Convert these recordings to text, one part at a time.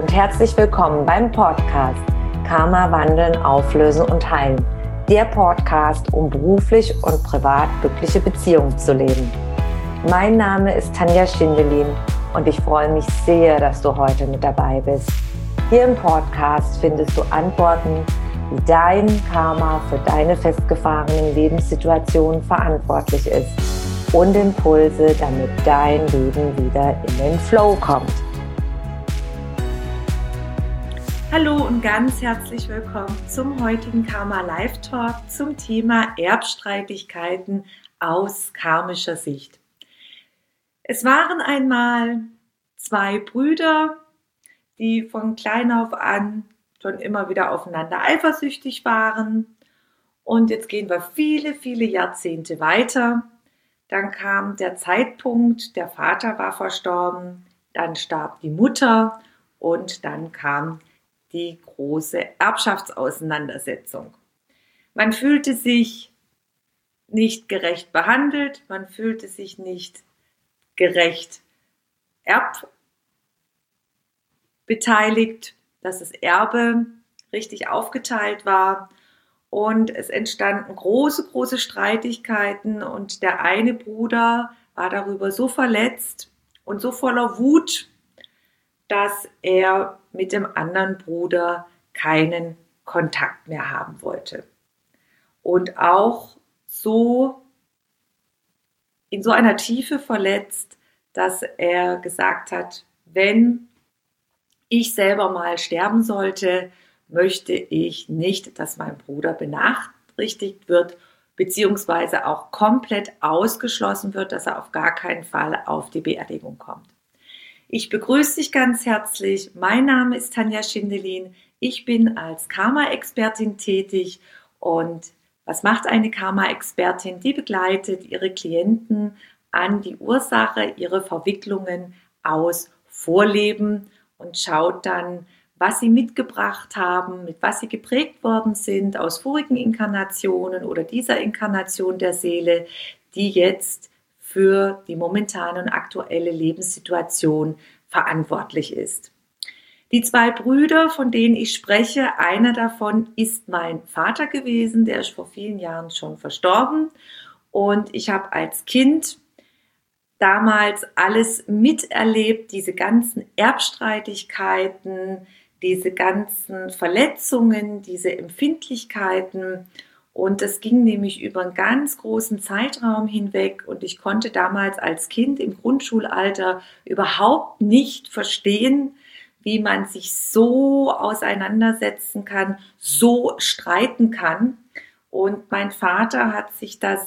und herzlich willkommen beim Podcast Karma wandeln, auflösen und heilen. Der Podcast, um beruflich und privat glückliche Beziehungen zu leben. Mein Name ist Tanja Schindelin und ich freue mich sehr, dass du heute mit dabei bist. Hier im Podcast findest du Antworten, wie dein Karma für deine festgefahrenen Lebenssituationen verantwortlich ist und Impulse, damit dein Leben wieder in den Flow kommt. Hallo und ganz herzlich willkommen zum heutigen Karma Live Talk zum Thema Erbstreitigkeiten aus karmischer Sicht. Es waren einmal zwei Brüder, die von klein auf an schon immer wieder aufeinander eifersüchtig waren. Und jetzt gehen wir viele, viele Jahrzehnte weiter. Dann kam der Zeitpunkt, der Vater war verstorben, dann starb die Mutter und dann kam die große Erbschaftsauseinandersetzung. Man fühlte sich nicht gerecht behandelt, man fühlte sich nicht gerecht beteiligt, dass das Erbe richtig aufgeteilt war und es entstanden große Streitigkeiten und der eine Bruder war darüber so verletzt und so voller Wut, dass er mit dem anderen Bruder keinen Kontakt mehr haben wollte. Und auch so in so einer Tiefe verletzt, dass er gesagt hat, wenn ich selber mal sterben sollte, möchte ich nicht, dass mein Bruder benachrichtigt wird, beziehungsweise auch komplett ausgeschlossen wird, dass er auf gar keinen Fall auf die Beerdigung kommt. Ich begrüße dich ganz herzlich. Mein Name ist Tanja Schindelin. Ich bin als Karma-Expertin tätig. Und was macht eine Karma-Expertin? Die begleitet ihre Klienten an die Ursache ihrer Verwicklungen aus Vorleben und schaut dann, was sie mitgebracht haben, mit was sie geprägt worden sind aus vorigen Inkarnationen oder dieser Inkarnation der Seele, die jetzt für die momentane und aktuelle Lebenssituation verantwortlich ist. Die zwei Brüder, von denen ich spreche, einer davon ist mein Vater gewesen, der ist vor vielen Jahren schon verstorben und ich habe als Kind damals alles miterlebt, diese ganzen Erbstreitigkeiten, diese ganzen Verletzungen, diese Empfindlichkeiten. Und das ging nämlich über einen ganz großen Zeitraum hinweg und ich konnte damals als Kind im Grundschulalter überhaupt nicht verstehen, wie man sich so auseinandersetzen kann, so streiten kann. Und mein Vater hat sich da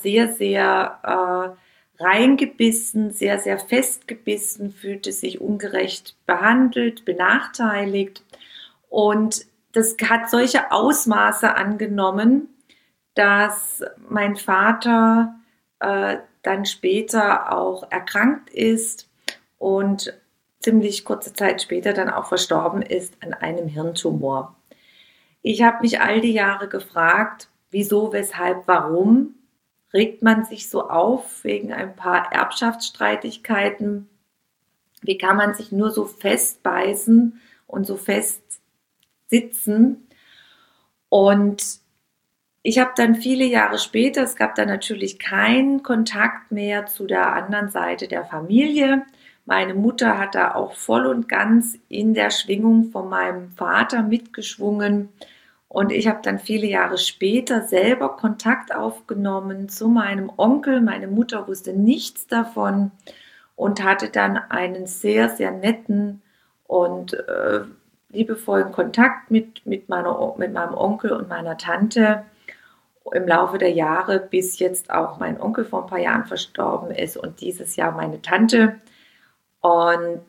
sehr reingebissen, sehr festgebissen, fühlte sich ungerecht behandelt, benachteiligt. Und das hat solche Ausmaße angenommen, dass mein Vater dann später auch erkrankt ist und ziemlich kurze Zeit später dann auch verstorben ist an einem Hirntumor. Ich habe mich all die Jahre gefragt, wieso, weshalb, warum regt man sich so auf wegen ein paar Erbschaftsstreitigkeiten? Wie kann man sich nur so festbeißen und so fest sitzen? Und ich habe dann viele Jahre später, es gab dann natürlich keinen Kontakt mehr zu der anderen Seite der Familie. Meine Mutter hat da auch voll und ganz in der Schwingung von meinem Vater mitgeschwungen. Und ich habe dann viele Jahre später selber Kontakt aufgenommen zu meinem Onkel. Meine Mutter wusste nichts davon und hatte dann einen sehr netten und liebevollen Kontakt mit meinem Onkel und meiner Tante im Laufe der Jahre, bis jetzt auch mein Onkel vor ein paar Jahren verstorben ist und dieses Jahr meine Tante. Und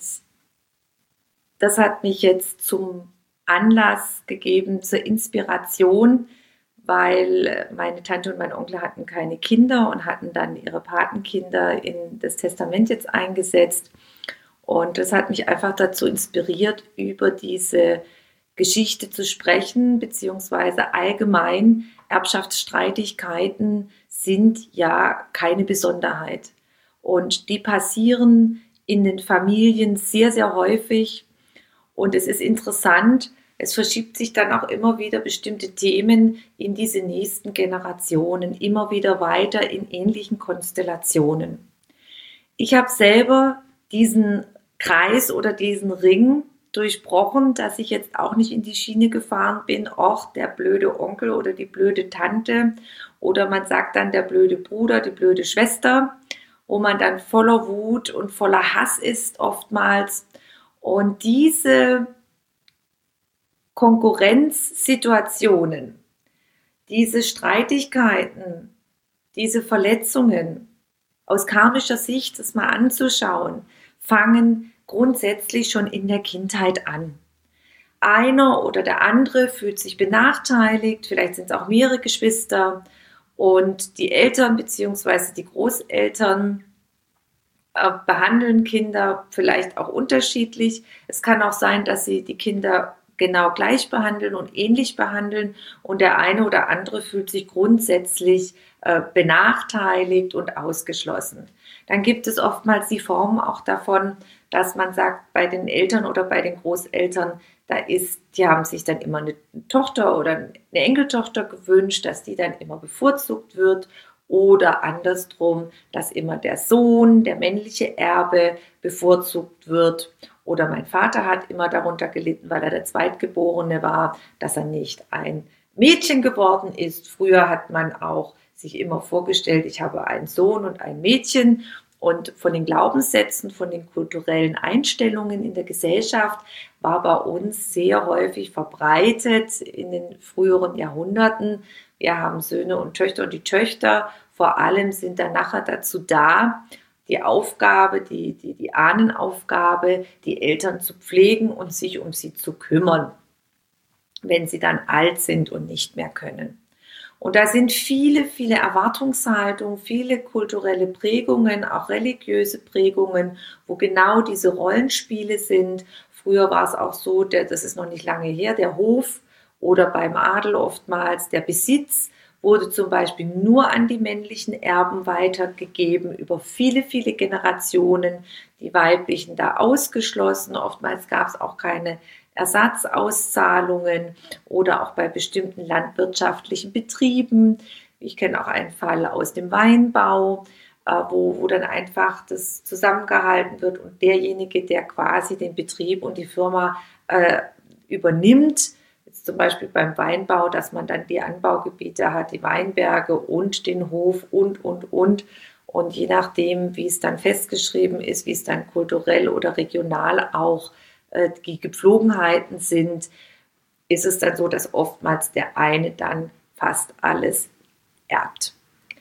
das hat mich jetzt zum Anlass gegeben, zur Inspiration, weil meine Tante und mein Onkel hatten keine Kinder und hatten dann ihre Patenkinder in das Testament jetzt eingesetzt. Und das hat mich einfach dazu inspiriert, über diese Geschichte zu sprechen, beziehungsweise allgemein Erbschaftsstreitigkeiten sind ja keine Besonderheit. Und die passieren in den Familien sehr häufig. Und es ist interessant, es verschiebt sich dann auch immer wieder bestimmte Themen in diese nächsten Generationen, immer wieder weiter in ähnlichen Konstellationen. Ich habe selber diesen Kreis oder diesen Ring durchbrochen, dass ich jetzt auch nicht in die Schiene gefahren bin, auch der blöde Onkel oder die blöde Tante oder man sagt dann der blöde Bruder, die blöde Schwester, wo man dann voller Wut und voller Hass ist oftmals. Und diese Konkurrenzsituationen, diese Streitigkeiten, diese Verletzungen aus karmischer Sicht das mal anzuschauen, fangen grundsätzlich schon in der Kindheit an. Einer oder der andere fühlt sich benachteiligt, vielleicht sind es auch mehrere Geschwister und die Eltern bzw. die Großeltern behandeln Kinder vielleicht auch unterschiedlich. Es kann auch sein, dass sie die Kinder genau gleich behandeln und ähnlich behandeln und der eine oder andere fühlt sich grundsätzlich benachteiligt und ausgeschlossen. Dann gibt es oftmals die Form auch davon, dass man sagt, bei den Eltern oder bei den Großeltern, die haben sich dann immer eine Tochter oder eine Enkeltochter gewünscht, dass die dann immer bevorzugt wird oder andersrum, dass immer der Sohn, der männliche Erbe bevorzugt wird. Oder mein Vater hat immer darunter gelitten, weil er der Zweitgeborene war, dass er nicht ein Mädchen geworden ist. Früher hat man auch sich immer vorgestellt, ich habe einen Sohn und ein Mädchen. Und von den Glaubenssätzen, von den kulturellen Einstellungen in der Gesellschaft war bei uns sehr häufig verbreitet in den früheren Jahrhunderten. Wir haben Söhne und Töchter und die Töchter vor allem sind dann nachher dazu da, die Aufgabe, die Ahnenaufgabe, die Eltern zu pflegen und sich um sie zu kümmern, wenn sie dann alt sind und nicht mehr können. Und da sind viele, viele Erwartungshaltungen, viele kulturelle Prägungen, auch religiöse Prägungen, wo genau diese Rollenspiele sind. Früher war es auch so, das ist noch nicht lange her, der Hof oder beim Adel oftmals der Besitz wurde zum Beispiel nur an die männlichen Erben weitergegeben, über viele, viele Generationen, die weiblichen da ausgeschlossen. Oftmals gab es auch keine Ersatzauszahlungen oder auch bei bestimmten landwirtschaftlichen Betrieben. Ich kenne auch einen Fall aus dem Weinbau, wo dann einfach das zusammengehalten wird und derjenige, der quasi den Betrieb und die Firma übernimmt, jetzt zum Beispiel beim Weinbau, dass man dann die Anbaugebiete hat, die Weinberge und den Hof und. Und je nachdem, wie es dann festgeschrieben ist, wie es dann kulturell oder regional auch die Gepflogenheiten sind, ist es dann so, dass oftmals der eine dann fast alles erbt.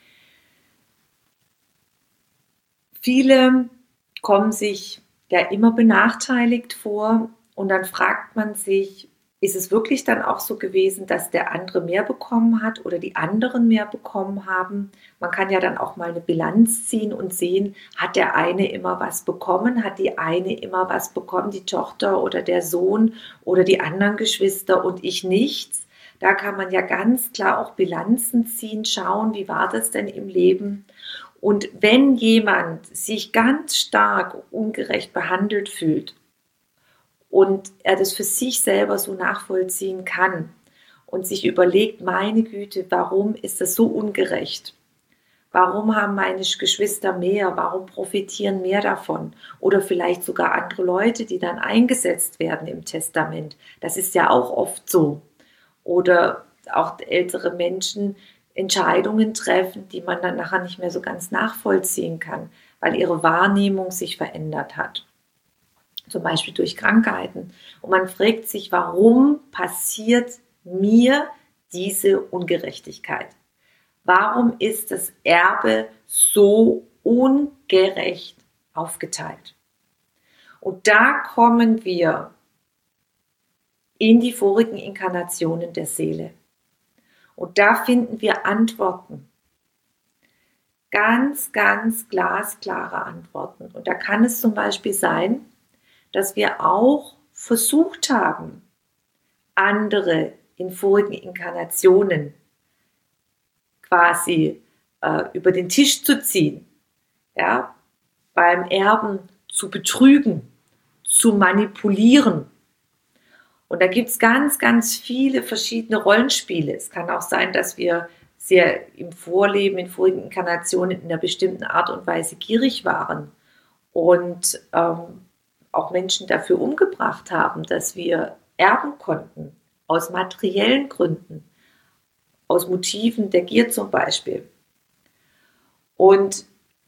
Viele kommen sich ja immer benachteiligt vor und dann fragt man sich, ist es wirklich dann auch so gewesen, dass der andere mehr bekommen hat oder die anderen mehr bekommen haben? Man kann ja dann auch mal eine Bilanz ziehen und sehen, hat der eine immer was bekommen, hat die eine immer was bekommen, die Tochter oder der Sohn oder die anderen Geschwister und ich nichts? Da kann man ja ganz klar auch Bilanzen ziehen, schauen, wie war das denn im Leben? Und wenn jemand sich ganz stark ungerecht behandelt fühlt, und er das für sich selber so nachvollziehen kann und sich überlegt, meine Güte, warum ist das so ungerecht? Warum haben meine Geschwister mehr? Warum profitieren mehr davon? Oder vielleicht sogar andere Leute, die dann eingesetzt werden im Testament. Das ist ja auch oft so. Oder auch ältere Menschen Entscheidungen treffen, die man dann nachher nicht mehr so ganz nachvollziehen kann, weil ihre Wahrnehmung sich verändert hat. Zum Beispiel durch Krankheiten. Und man fragt sich, warum passiert mir diese Ungerechtigkeit? Warum ist das Erbe so ungerecht aufgeteilt? Und da kommen wir in die vorigen Inkarnationen der Seele. Und da finden wir Antworten. Ganz, ganz glasklare Antworten. Und da kann es zum Beispiel sein, dass wir auch versucht haben, andere in vorigen Inkarnationen quasi über den Tisch zu ziehen, beim Erben zu betrügen, zu manipulieren, Und da gibt es ganz, ganz viele verschiedene Rollenspiele. Es kann auch sein, dass wir sehr im Vorleben, in vorigen Inkarnationen in einer bestimmten Art und Weise gierig waren und auch Menschen dafür umgebracht haben, dass wir erben konnten, aus materiellen Gründen, aus Motiven der Gier zum Beispiel. Und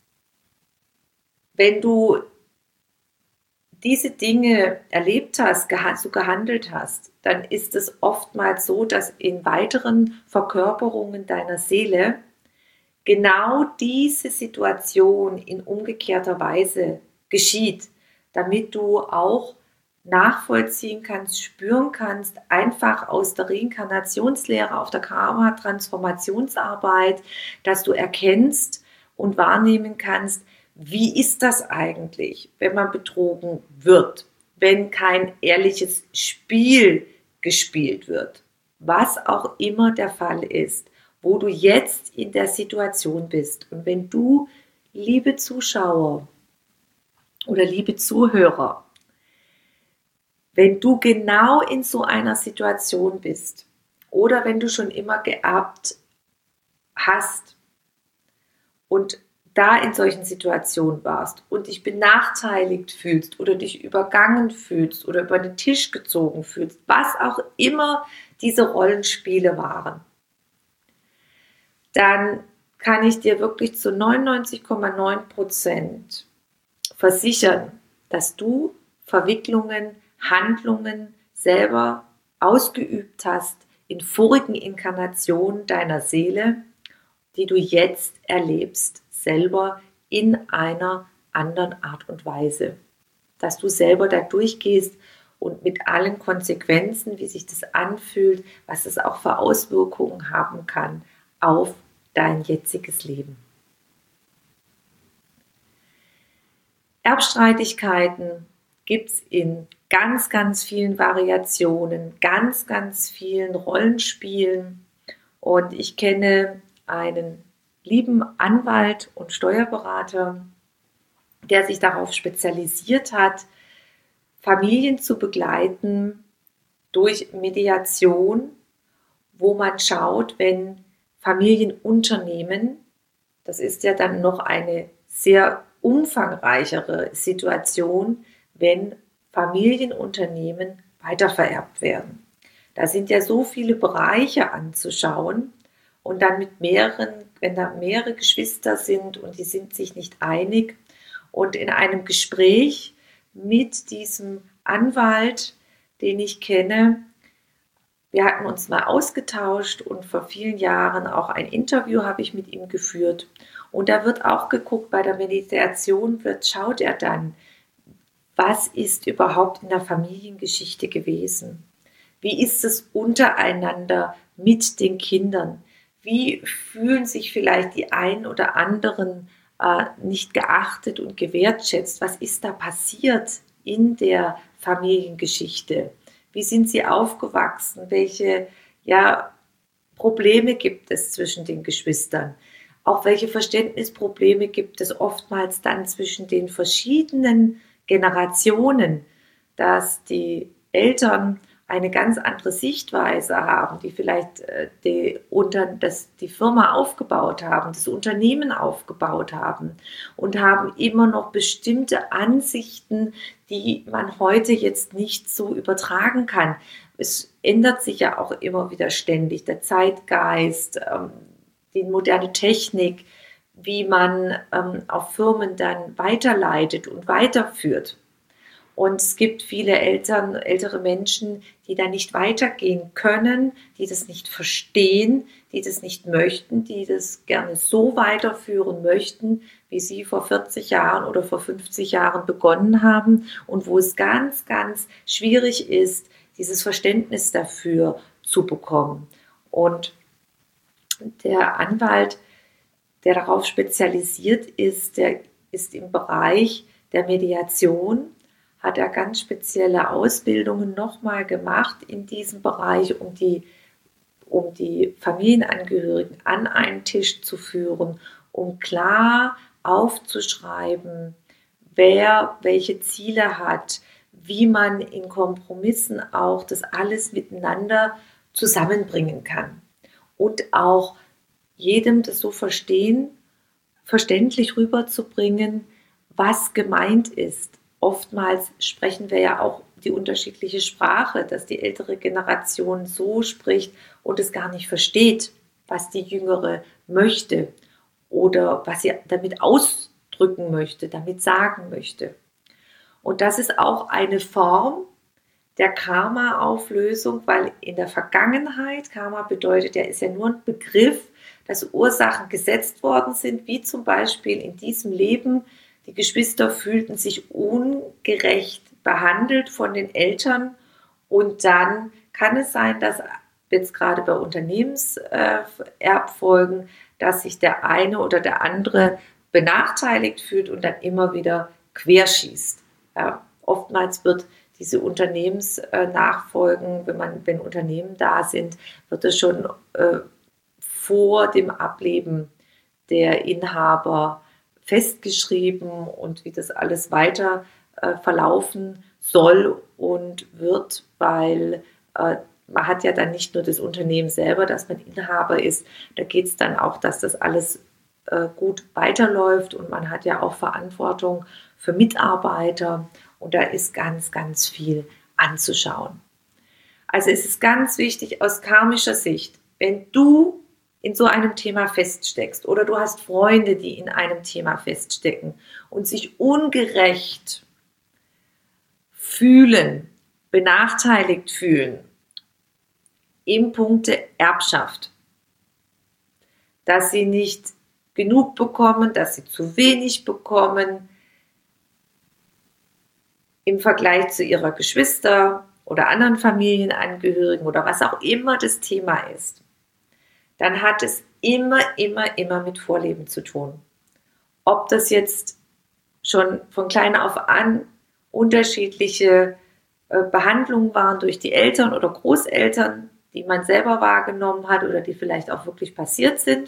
wenn du diese Dinge erlebt hast, so gehandelt hast, dann ist es oftmals so, dass in weiteren Verkörperungen deiner Seele genau diese Situation in umgekehrter Weise geschieht, damit du auch nachvollziehen kannst, spüren kannst, einfach aus der Reinkarnationslehre, auf der Karma-Transformationsarbeit, dass du erkennst und wahrnehmen kannst, wie ist das eigentlich, wenn man betrogen wird, wenn kein ehrliches Spiel gespielt wird, was auch immer der Fall ist, wo du jetzt in der Situation bist. Und wenn du, liebe Zuschauer oder liebe Zuhörer, wenn du genau in so einer Situation bist oder wenn du schon immer geerbt hast und da in solchen Situationen warst und dich benachteiligt fühlst oder dich übergangen fühlst oder über den Tisch gezogen fühlst, was auch immer diese Rollenspiele waren, dann kann ich dir wirklich zu 99,9% versichern, dass du Verwicklungen, Handlungen selber ausgeübt hast in vorigen Inkarnationen deiner Seele, die du jetzt erlebst, selber in einer anderen Art und Weise. Dass du selber da durchgehst und mit allen Konsequenzen, wie sich das anfühlt, was es auch für Auswirkungen haben kann auf dein jetziges Leben. Erbstreitigkeiten gibt es in ganz, ganz vielen Variationen, ganz, ganz vielen Rollenspielen. Und ich kenne einen lieben Anwalt und Steuerberater, der sich darauf spezialisiert hat, Familien zu begleiten durch Mediation, wo man schaut, wenn Familienunternehmen, das ist ja dann noch eine sehr umfangreichere Situation, wenn Familienunternehmen weitervererbt werden. Da sind ja so viele Bereiche anzuschauen und dann mit mehreren, wenn da mehrere Geschwister sind und die sind sich nicht einig und in einem Gespräch mit diesem Anwalt, den ich kenne, wir hatten uns mal ausgetauscht und vor vielen Jahren auch ein Interview habe ich mit ihm geführt. Und da wird auch geguckt, bei der Meditation schaut er dann, was ist überhaupt in der Familiengeschichte gewesen? Wie ist es untereinander mit den Kindern? Wie fühlen sich vielleicht die einen oder anderen nicht geachtet und gewertschätzt? Was ist da passiert in der Familiengeschichte? Wie sind sie aufgewachsen? Welche Probleme gibt es zwischen den Geschwistern? Auch welche Verständnisprobleme gibt es oftmals dann zwischen den verschiedenen Generationen, dass die Eltern eine ganz andere Sichtweise haben, die vielleicht die Firma aufgebaut haben, das Unternehmen aufgebaut haben und haben immer noch bestimmte Ansichten, die man heute jetzt nicht so übertragen kann. Es ändert sich ja auch immer wieder ständig, der Zeitgeist, die moderne Technik, wie man auf Firmen dann weiterleitet und weiterführt. Und es gibt viele ältere Menschen, die da nicht weitergehen können, die das nicht verstehen, die das nicht möchten, die das gerne so weiterführen möchten, wie sie vor 40 Jahren oder vor 50 Jahren begonnen haben und wo es ganz, ganz schwierig ist, dieses Verständnis dafür zu bekommen. Und der Anwalt, der darauf spezialisiert ist, der ist im Bereich der Mediation, hat er ganz spezielle Ausbildungen nochmal gemacht in diesem Bereich, um die Familienangehörigen an einen Tisch zu führen, um klar aufzuschreiben, wer welche Ziele hat, wie man in Kompromissen auch das alles miteinander zusammenbringen kann und auch jedem das so verständlich rüberzubringen, was gemeint ist. Oftmals sprechen wir ja auch die unterschiedliche Sprache, dass die ältere Generation so spricht und es gar nicht versteht, was die jüngere möchte oder was sie damit ausdrücken möchte, damit sagen möchte. Und das ist auch eine Form der Karma-Auflösung, weil in der Vergangenheit, Karma bedeutet ja, ist ja nur ein Begriff, dass Ursachen gesetzt worden sind, wie zum Beispiel in diesem Leben, die Geschwister fühlten sich ungerecht behandelt von den Eltern und dann kann es sein, dass jetzt gerade bei Unternehmenserbfolgen, dass sich der eine oder der andere benachteiligt fühlt und dann immer wieder querschießt. Ja, oftmals wird diese Unternehmensnachfolgen, wenn Unternehmen da sind, wird es schon vor dem Ableben der Inhaber festgeschrieben und wie das alles weiter verlaufen soll und wird, weil man hat ja dann nicht nur das Unternehmen selber, dass man Inhaber ist, da geht es dann auch, dass das alles gut weiterläuft und man hat ja auch Verantwortung für Mitarbeiter und da ist ganz, ganz viel anzuschauen. Also es ist ganz wichtig aus karmischer Sicht, wenn du in so einem Thema feststeckst oder du hast Freunde, die in einem Thema feststecken und sich ungerecht fühlen, benachteiligt fühlen im Punkte Erbschaft, dass sie nicht genug bekommen, dass sie zu wenig bekommen im Vergleich zu ihrer Geschwister oder anderen Familienangehörigen oder was auch immer das Thema ist, dann hat es immer mit Vorleben zu tun. Ob das jetzt schon von klein auf an unterschiedliche Behandlungen waren durch die Eltern oder Großeltern, die man selber wahrgenommen hat oder die vielleicht auch wirklich passiert sind.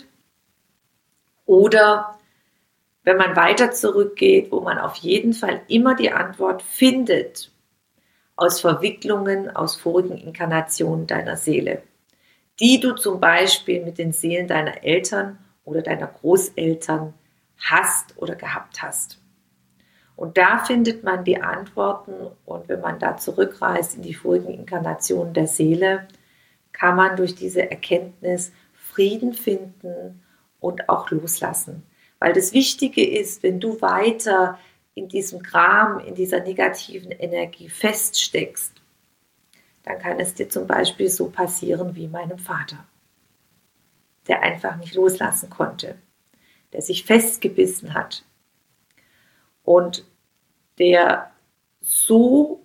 Oder wenn man weiter zurückgeht, wo man auf jeden Fall immer die Antwort findet aus Verwicklungen, aus vorigen Inkarnationen deiner Seele, die du zum Beispiel mit den Seelen deiner Eltern oder deiner Großeltern hast oder gehabt hast. Und da findet man die Antworten und wenn man da zurückreist in die vorigen Inkarnationen der Seele, kann man durch diese Erkenntnis Frieden finden und auch loslassen. Weil das Wichtige ist, wenn du weiter in diesem Kram, in dieser negativen Energie feststeckst, dann kann es dir zum Beispiel so passieren wie meinem Vater, der einfach nicht loslassen konnte, der sich festgebissen hat und der so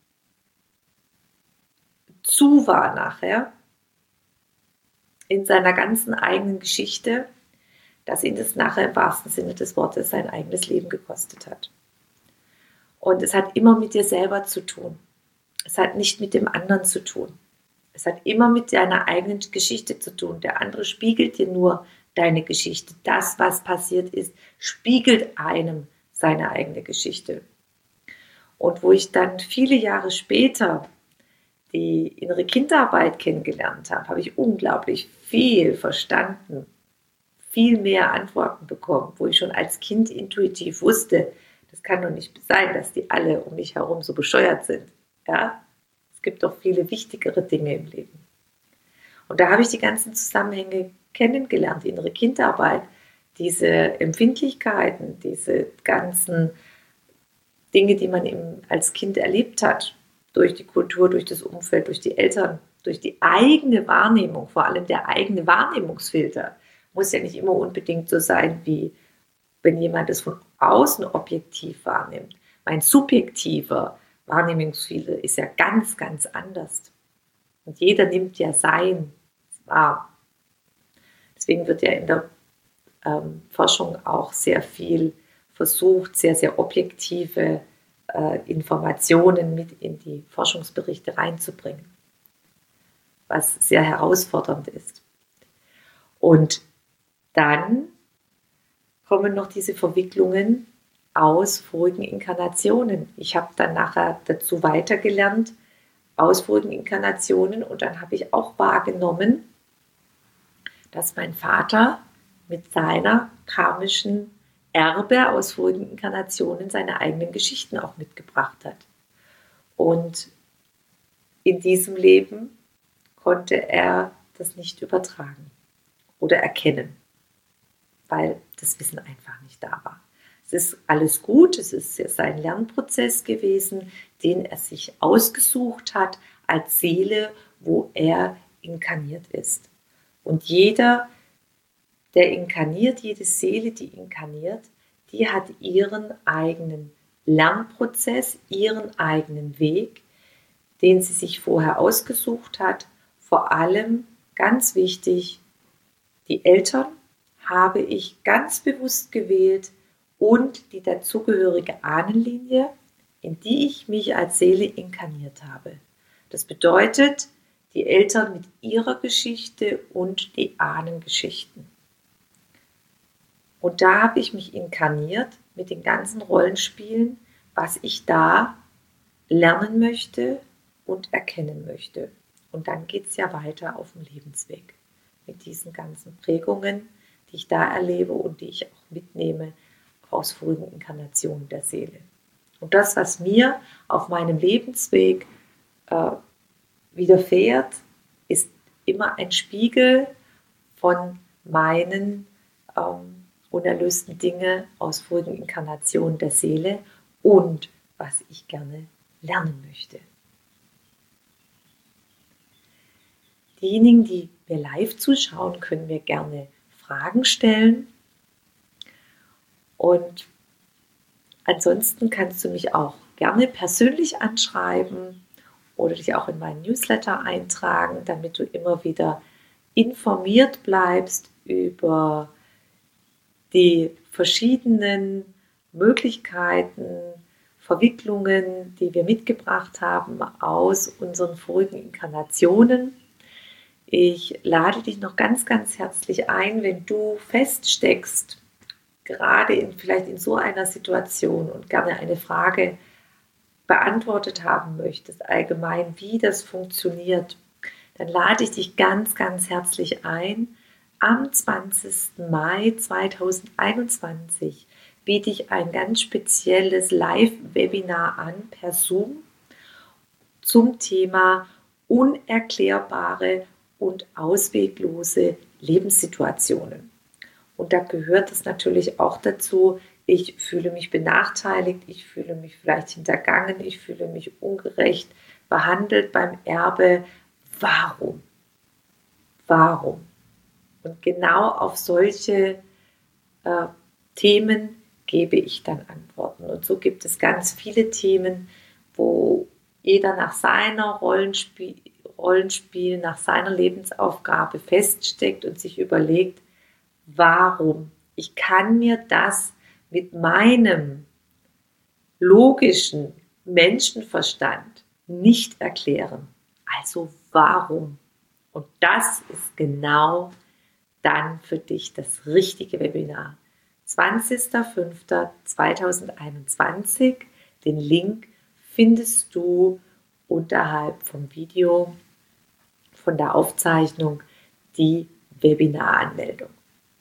zu war nachher in seiner ganzen eigenen Geschichte, dass ihn das nachher im wahrsten Sinne des Wortes sein eigenes Leben gekostet hat. Und es hat immer mit dir selber zu tun. Es hat nicht mit dem anderen zu tun. Es hat immer mit deiner eigenen Geschichte zu tun. Der andere spiegelt dir nur deine Geschichte. Das, was passiert ist, spiegelt einem seine eigene Geschichte. Und wo ich dann viele Jahre später die innere Kinderarbeit kennengelernt habe, habe ich unglaublich viel verstanden, viel mehr Antworten bekommen, wo ich schon als Kind intuitiv wusste, das kann doch nicht sein, dass die alle um mich herum so bescheuert sind. Ja? Es gibt doch viele wichtigere Dinge im Leben. Und da habe ich die ganzen Zusammenhänge kennengelernt, die innere Kinderarbeit, diese Empfindlichkeiten, diese ganzen Dinge, die man eben als Kind erlebt hat, durch die Kultur, durch das Umfeld, durch die Eltern, durch die eigene Wahrnehmung, vor allem der eigene Wahrnehmungsfilter. Muss ja nicht immer unbedingt so sein, wie wenn jemand es von außen objektiv wahrnimmt. Mein subjektiver Wahrnehmungsfilter ist ja ganz, ganz anders. Und jeder nimmt ja sein wahr. Deswegen wird ja in der Forschung auch sehr viel versucht, sehr, sehr objektive Informationen mit in die Forschungsberichte reinzubringen, was sehr herausfordernd ist. Und dann kommen noch diese Verwicklungen aus vorigen Inkarnationen. Ich habe dann nachher dazu weitergelernt aus vorigen Inkarnationen und dann habe ich auch wahrgenommen, dass mein Vater mit seiner karmischen Erbe aus vorigen Inkarnationen seine eigenen Geschichten auch mitgebracht hat. Und in diesem Leben konnte er das nicht übertragen oder erkennen, weil das Wissen einfach nicht da war. Es ist alles gut, es ist sein Lernprozess gewesen, den er sich ausgesucht hat als Seele, wo er inkarniert ist. Und jeder, der inkarniert, jede Seele, die inkarniert, die hat ihren eigenen Lernprozess, ihren eigenen Weg, den sie sich vorher ausgesucht hat. Vor allem, ganz wichtig, die Eltern habe ich ganz bewusst gewählt und die dazugehörige Ahnenlinie, in die ich mich als Seele inkarniert habe. Das bedeutet, die Eltern mit ihrer Geschichte und die Ahnengeschichten. Und da habe ich mich inkarniert mit den ganzen Rollenspielen, was ich da lernen möchte und erkennen möchte. Und dann geht es ja weiter auf dem Lebensweg mit diesen ganzen Prägungen, die ich da erlebe und die ich auch mitnehme aus vorigen Inkarnationen der Seele. Und das, was mir auf meinem Lebensweg widerfährt, ist immer ein Spiegel von meinen unerlösten Dinge aus vorigen Inkarnationen der Seele und was ich gerne lernen möchte. Diejenigen, die mir live zuschauen, können mir gerne Fragen stellen. Und ansonsten kannst du mich auch gerne persönlich anschreiben oder dich auch in meinen Newsletter eintragen, damit du immer wieder informiert bleibst über die verschiedenen Möglichkeiten, Verwicklungen, die wir mitgebracht haben aus unseren vorigen Inkarnationen. Ich lade dich noch ganz, ganz herzlich ein, wenn du feststeckst, gerade vielleicht in so einer Situation und gerne eine Frage beantwortet haben möchtest, allgemein, wie das funktioniert, dann lade ich dich ganz, ganz herzlich ein. Am 20. Mai 2021 biete ich ein ganz spezielles Live-Webinar an per Zoom zum Thema unerklärbare und ausweglose Lebenssituationen. Und da gehört es natürlich auch dazu, ich fühle mich benachteiligt, ich fühle mich vielleicht hintergangen, ich fühle mich ungerecht behandelt beim Erbe. Warum? Warum? Und genau auf solche Themen gebe ich dann Antworten. Und so gibt es ganz viele Themen, wo jeder nach seiner Rollenspiel, nach seiner Lebensaufgabe feststeckt und sich überlegt, warum? Ich kann mir das mit meinem logischen Menschenverstand nicht erklären. Also warum? Und das ist genau dann für dich das richtige Webinar. 20.05.2021. Den Link findest du unterhalb vom Video, von der Aufzeichnung, die Webinaranmeldung.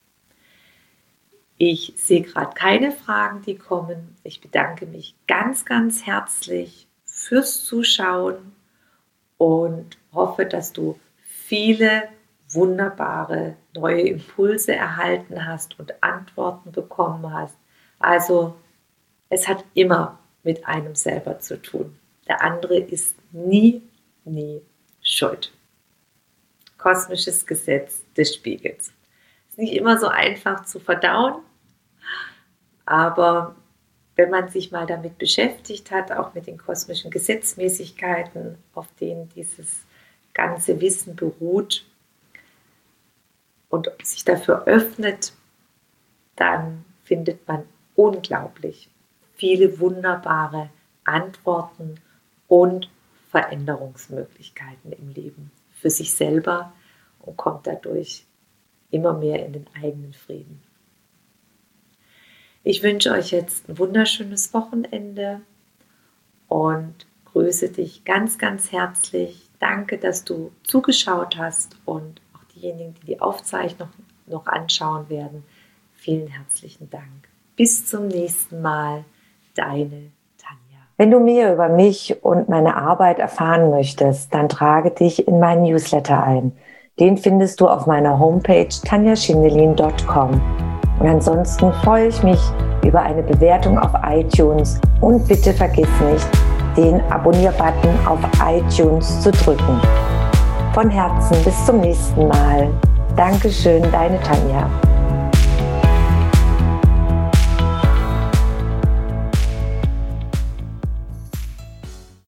Ich sehe gerade keine Fragen, die kommen. Ich bedanke mich ganz, ganz herzlich fürs Zuschauen und hoffe, dass du viele wunderbare neue Impulse erhalten hast und Antworten bekommen hast. Also es hat immer mit einem selber zu tun. Der andere ist nie schuld. Kosmisches Gesetz des Spiegels. Ist nicht immer so einfach zu verdauen, aber wenn man sich mal damit beschäftigt hat, auch mit den kosmischen Gesetzmäßigkeiten, auf denen dieses ganze Wissen beruht und sich dafür öffnet, dann findet man unglaublich viele wunderbare Antworten und Veränderungsmöglichkeiten im Leben für sich selber und kommt dadurch immer mehr in den eigenen Frieden. Ich wünsche euch jetzt ein wunderschönes Wochenende und grüße dich ganz, ganz herzlich. Danke, dass du zugeschaut hast und auch diejenigen, die die Aufzeichnung noch anschauen werden. Vielen herzlichen Dank. Bis zum nächsten Mal. Deine Tanja. Wenn du mehr über mich und meine Arbeit erfahren möchtest, dann trage dich in meinen Newsletter ein. Den findest du auf meiner Homepage tanjaschindelin.com. Und ansonsten freue ich mich über eine Bewertung auf iTunes und bitte vergiss nicht, den Abonnier-Button auf iTunes zu drücken. Von Herzen bis zum nächsten Mal. Dankeschön, deine Tanja.